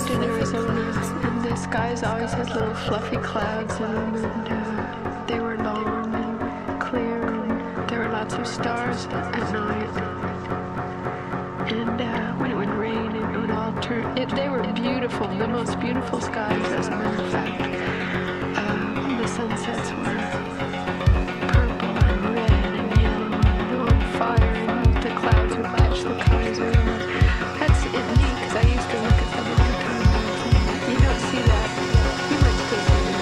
lived in Arizona, and the skies always had little fluffy clouds in them, and they were long and clear, and there were lots of stars at night. And when it would rain, it would all turn. They were beautiful, the most beautiful skies, as a matter of fact. The sunsets were purple and red and yellow and on fire, and the clouds would catch the colors of them. That's it neat, because I used to look at them all the time. You don't see that. You might still see them.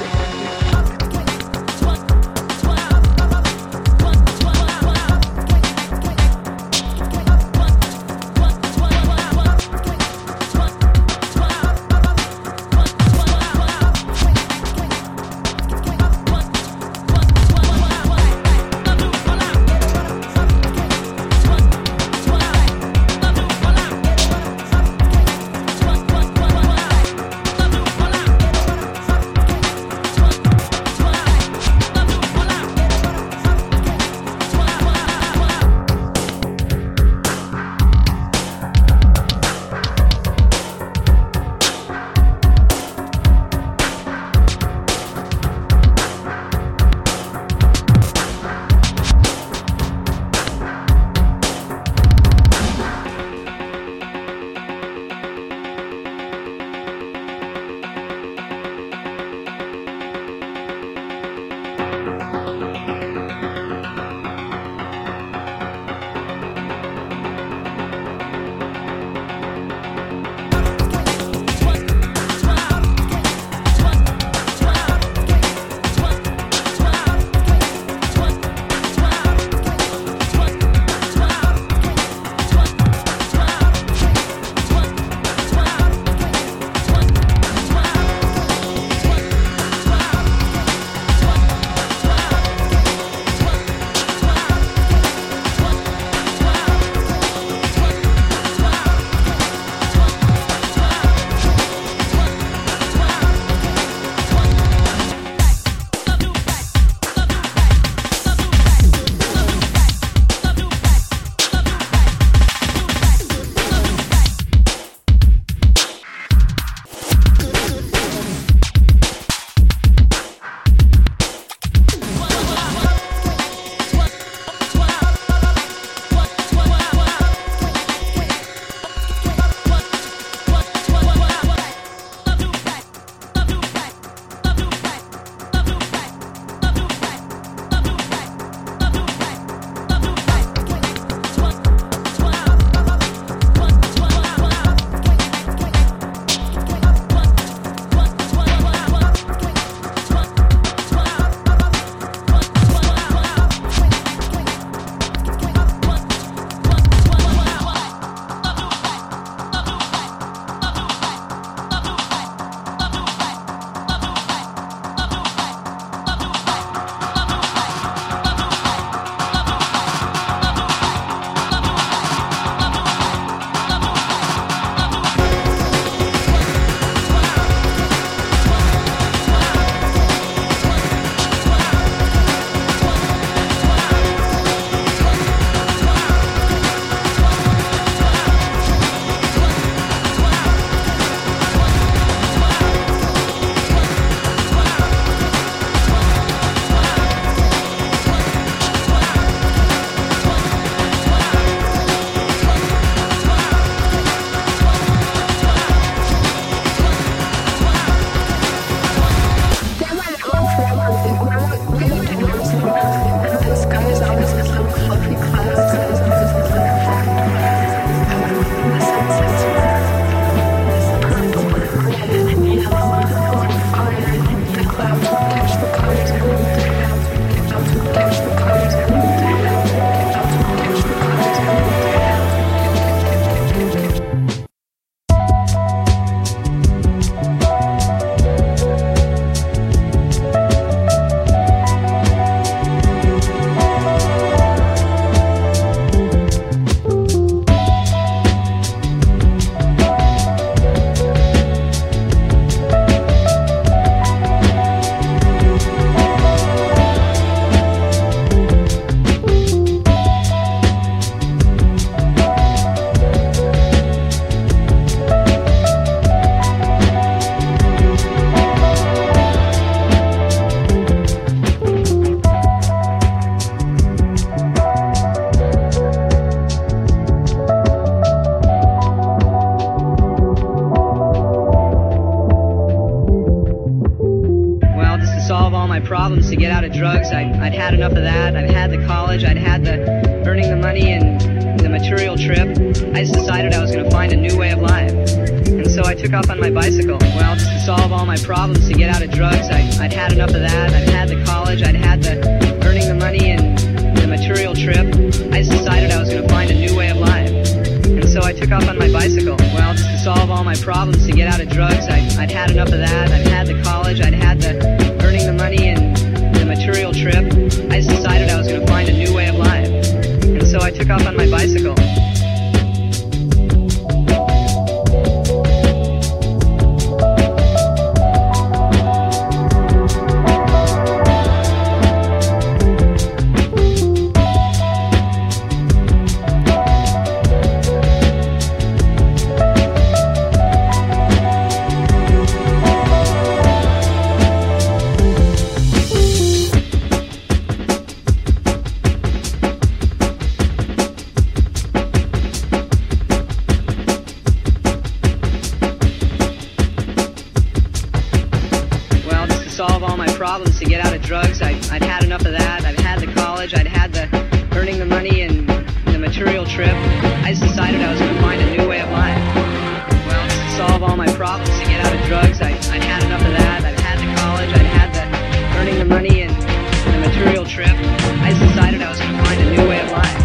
problems to get out of drugs. I'd had enough of that. I'd had the college, I'd had the earning the money and the material trip. I just decided I was going to find a new way of life. And so I took off on my bicycle. Well, just to solve all my problems to get out of drugs, I'd had enough of that. I'd had the college, I'd had the earning the money and the material trip. I just decided I was going to find a new way of life. And so I took off on my bicycle. Well, just to solve all my problems to get out of drugs, I'd had enough of that. I'd had the college, I'd had the earning the money and the material trip. I just decided I was going to find a new way of life. And so I took off on my bicycle. Solve all my problems to get out of drugs. I'd had enough of that. I'd had the college, I'd had the earning the money and the material trip. I just decided I was going to find a new way of life. Well, just to solve all my problems to get out of drugs, I'd had enough of that. I'd had the college, I'd had the earning the money and the material trip. I just decided I was going to find a new way of life.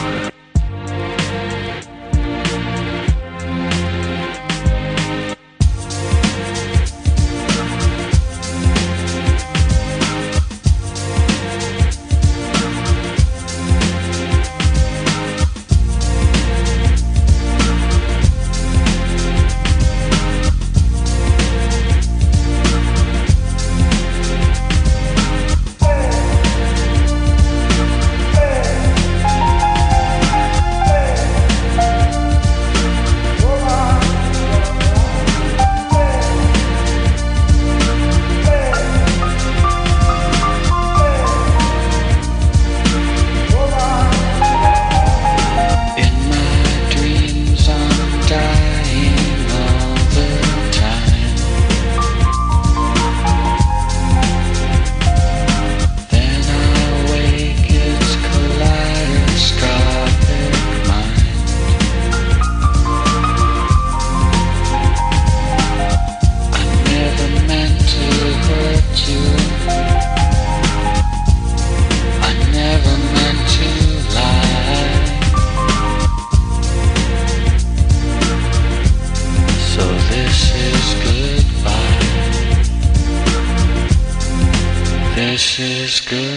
This is good.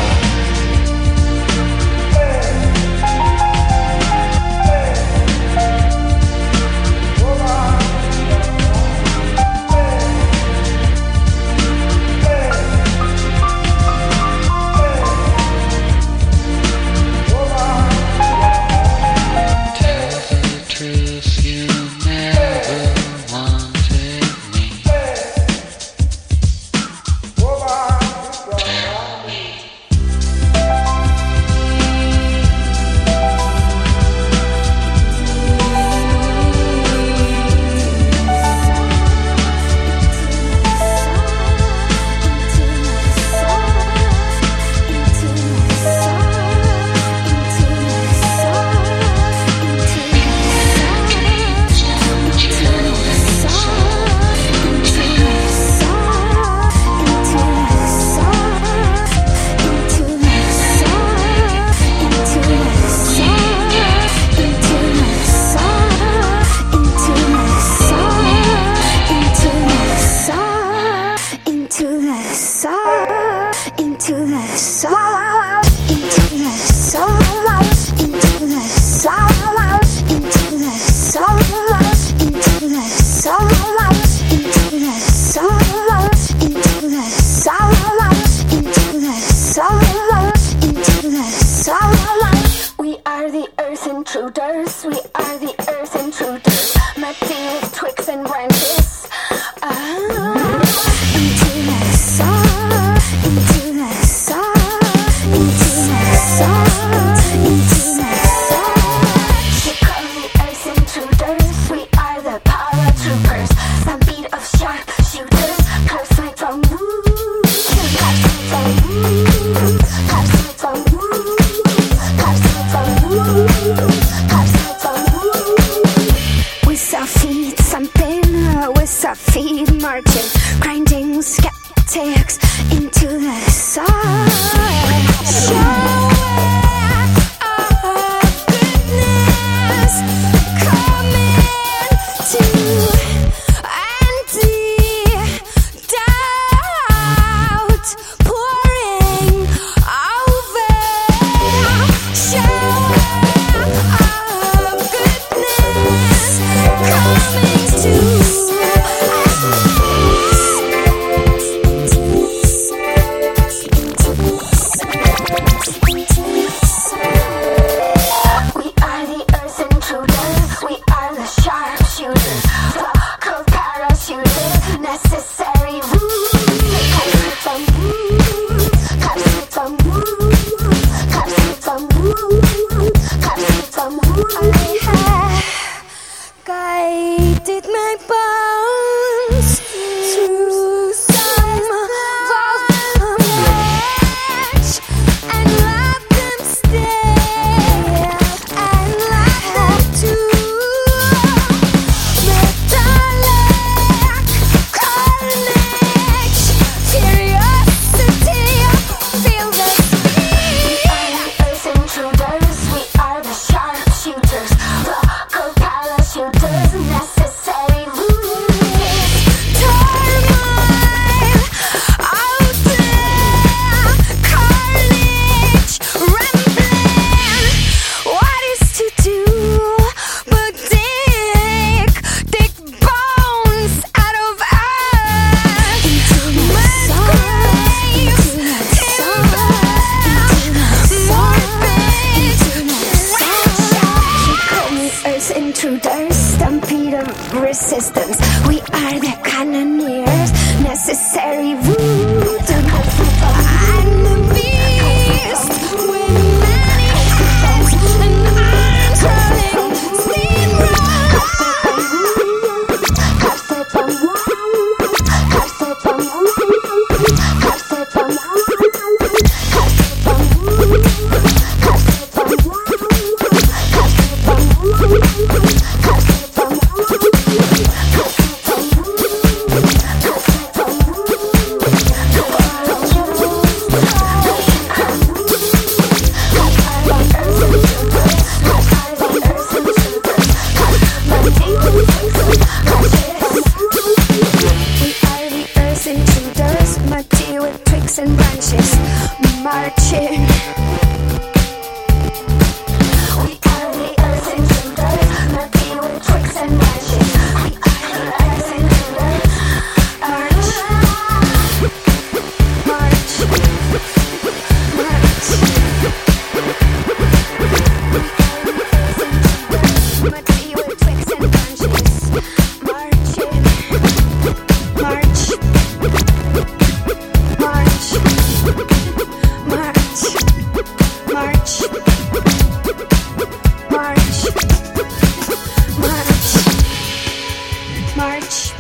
Intruders, we are the earth intruders, melting with twigs and branches. Into the sun, into the sun, into the sun, into the sun. She call the earth intruders, we are the paratroopers. Some beat of sharp shooters, curse like from woo. thumping with our feet marching, grinding skeptics into the sun. Intruders, stampede of resistance. We are the cannoneers, necessary root. I'm the beast with many heads and arms rolling and branches marching. We are the earth intruders, muddy with twigs and branches. We are the earth intruders. March, march, march. Muddy with twigs and branches marching. March. March.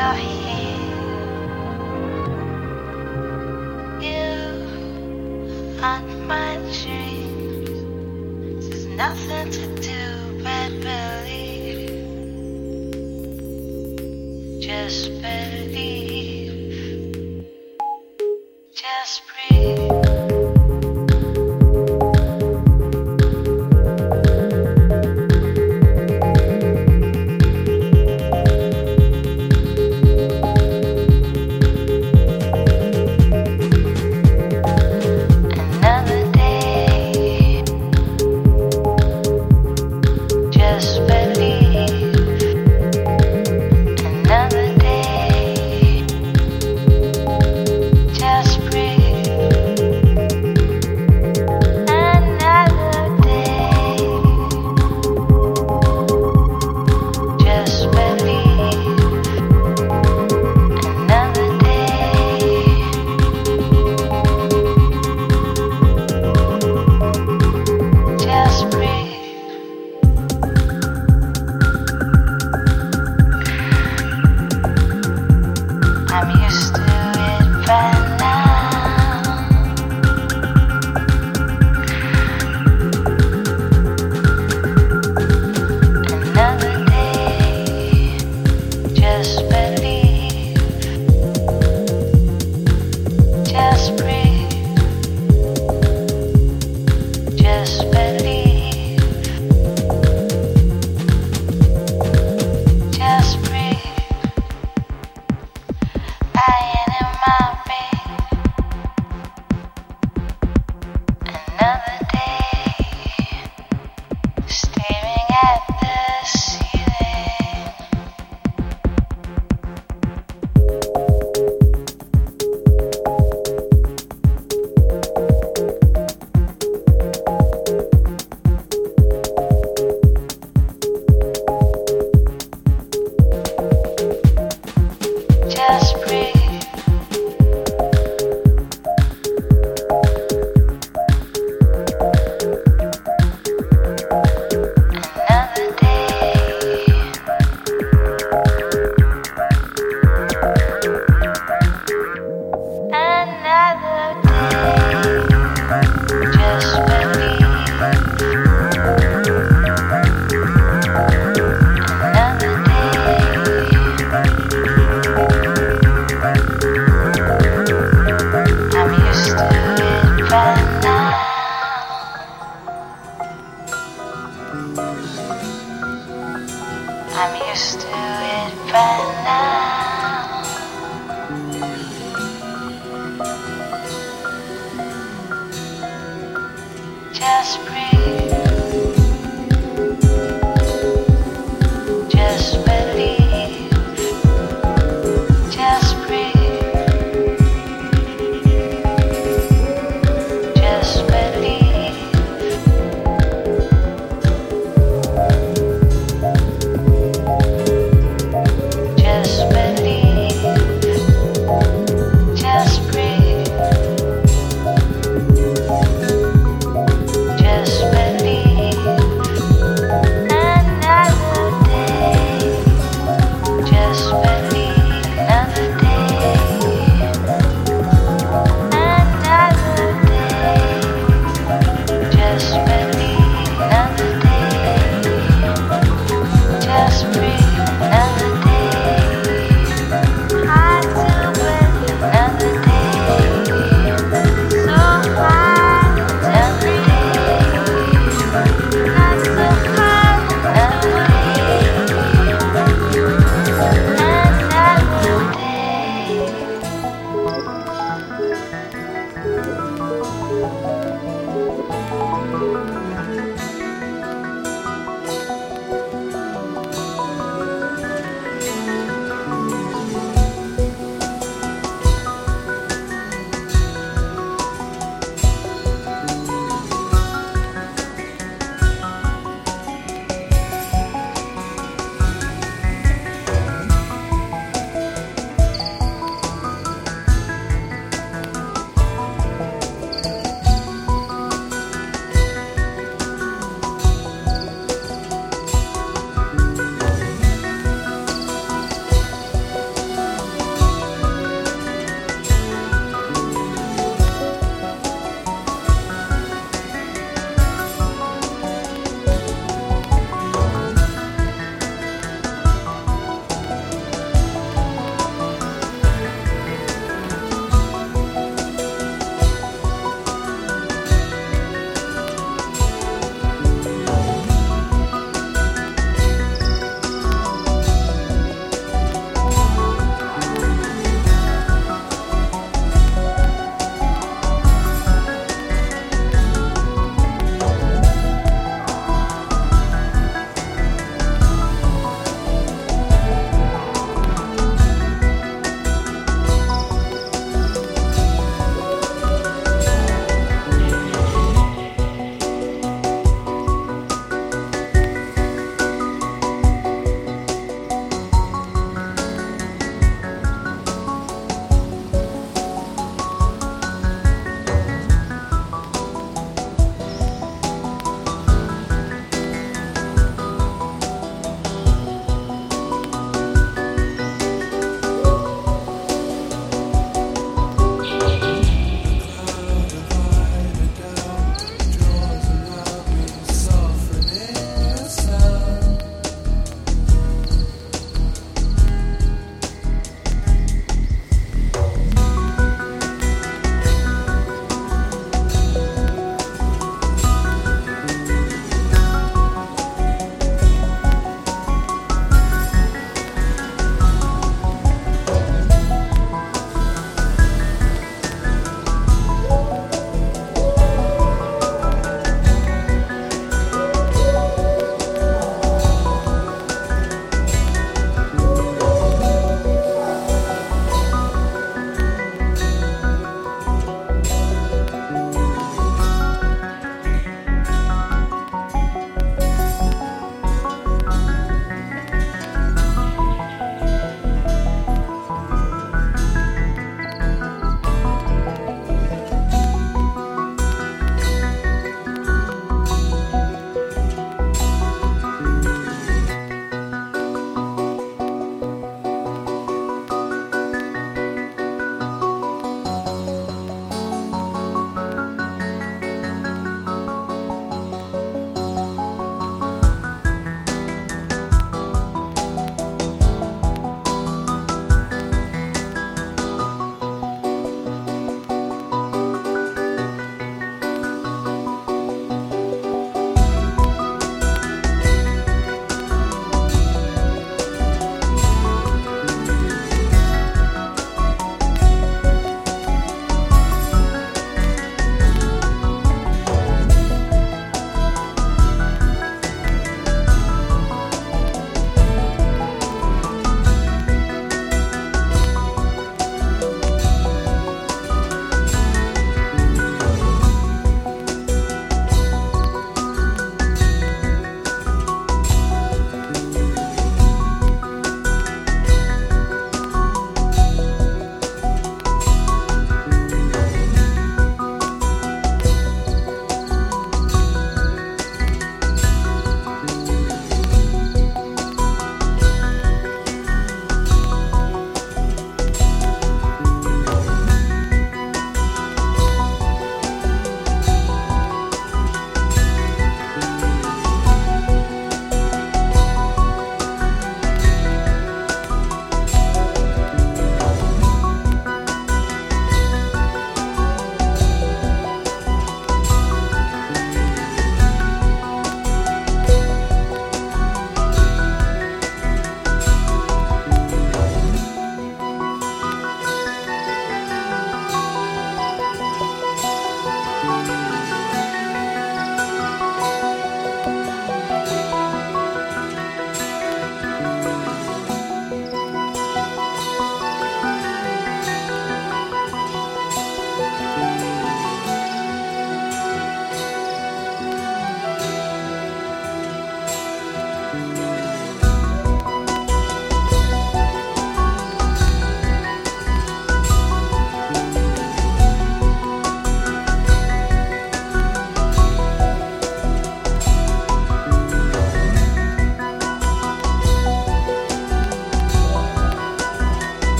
you're here. You haunt my dreams. There's nothing to do but believe. Just believe. Just breathe.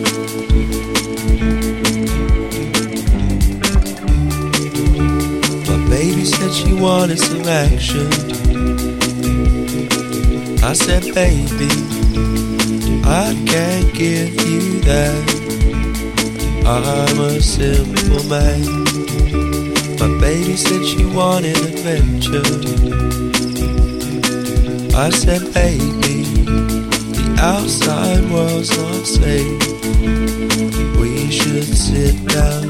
Baby said she wanted some action. I said, baby, I can't give you that. I'm a simple man. My baby said she wanted adventure. I said, baby, the outside world's not safe. We should sit down.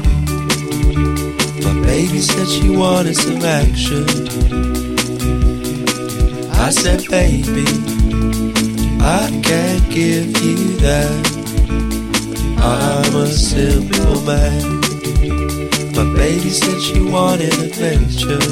Baby said she wanted some action. I said, baby, I can't give you that. I'm a simple man. My baby said she wanted adventure.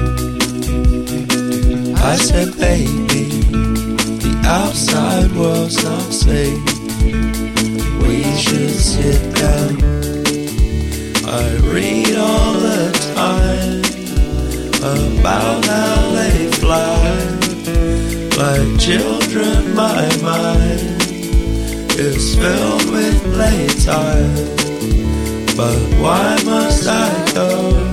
I said, baby, the outside world's not safe. We should sit down. I read all the time about how they fly. Like children, my mind is filled with playtime. But why must I go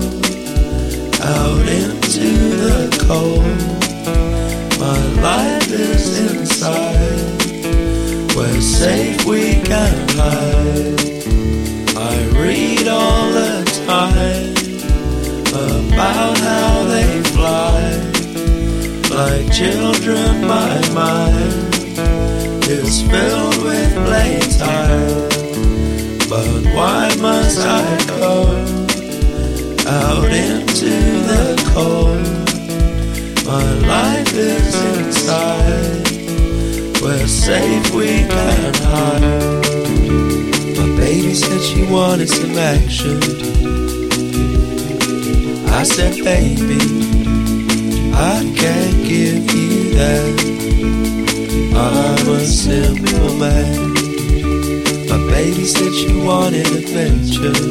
out into the cold? My life is inside, we're safe, we can hide. I read all the time about how they fly. Like children, my mind is filled with playtime. But why must I go out into the cold? My life is inside, we're safe, we can hide. My baby said she wanted some action. I said, baby, I can't give you that. I'm a simple man. My baby said she wanted adventure.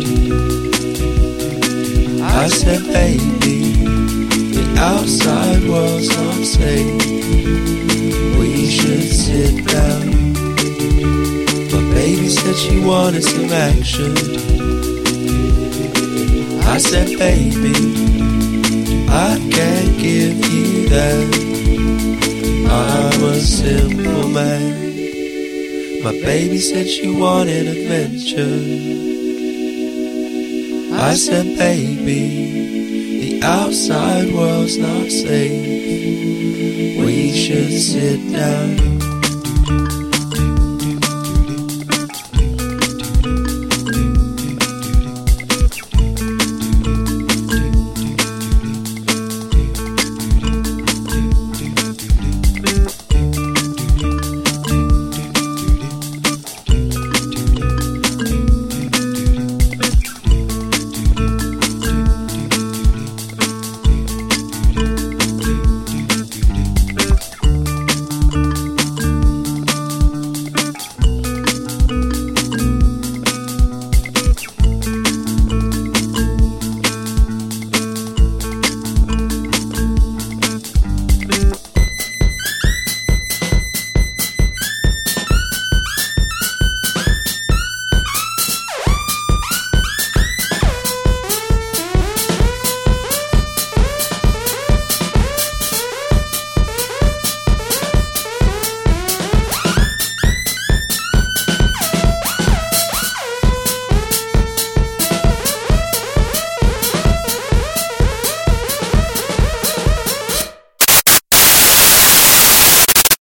I said, baby, the outside world's not safe. We should sit down. My baby said she wanted some action. I said, baby, I can't give you that. I'm a simple man. My baby said she wanted adventure. I said, baby, the outside world's not safe. We should sit down.